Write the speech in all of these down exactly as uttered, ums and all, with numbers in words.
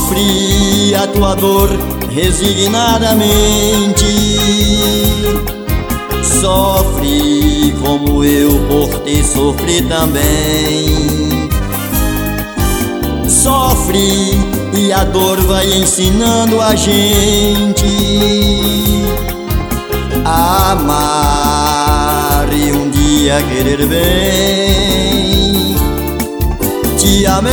sofre a tua dor resignadamente. Sofre como eu por te sofrer também. Sofre e a dor vai ensinando a gente a amar e um dia querer bem. Te amei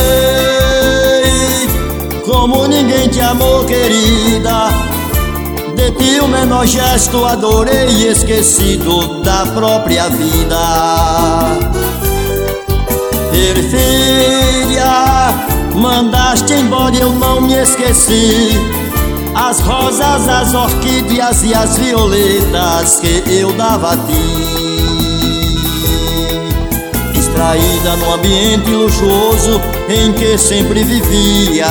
como ninguém te amou, querida. De ti o menor gesto adorei, esquecido da própria vida. Perfeita, mandaste embora e eu não me esqueci. As rosas, as orquídeas e as violetas que eu dava a ti. Distraída no ambiente luxuoso em que sempre vivias,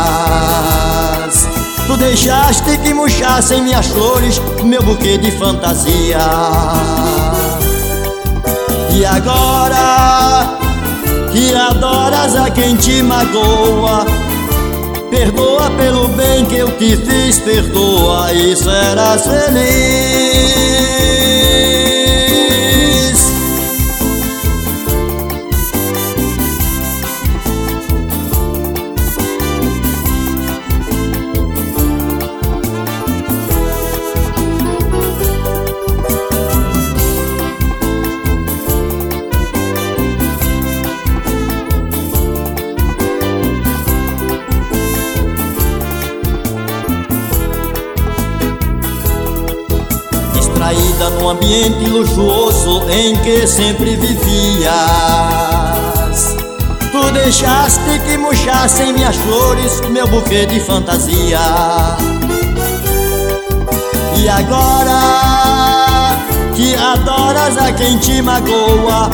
tu deixaste que murchassem minhas flores, meu buquê de fantasia. E agora que adoras a quem te magoa, perdoa pelo bem que eu te fiz, perdoa e serás feliz. Distraída no ambiente luxuoso em que sempre vivias, tu deixaste que murchassem minhas flores, meu buquê de fantasia. E agora que adoras a quem te magoa,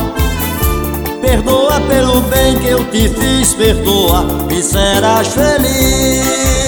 perdoa pelo bem que eu te fiz, perdoa e serás feliz.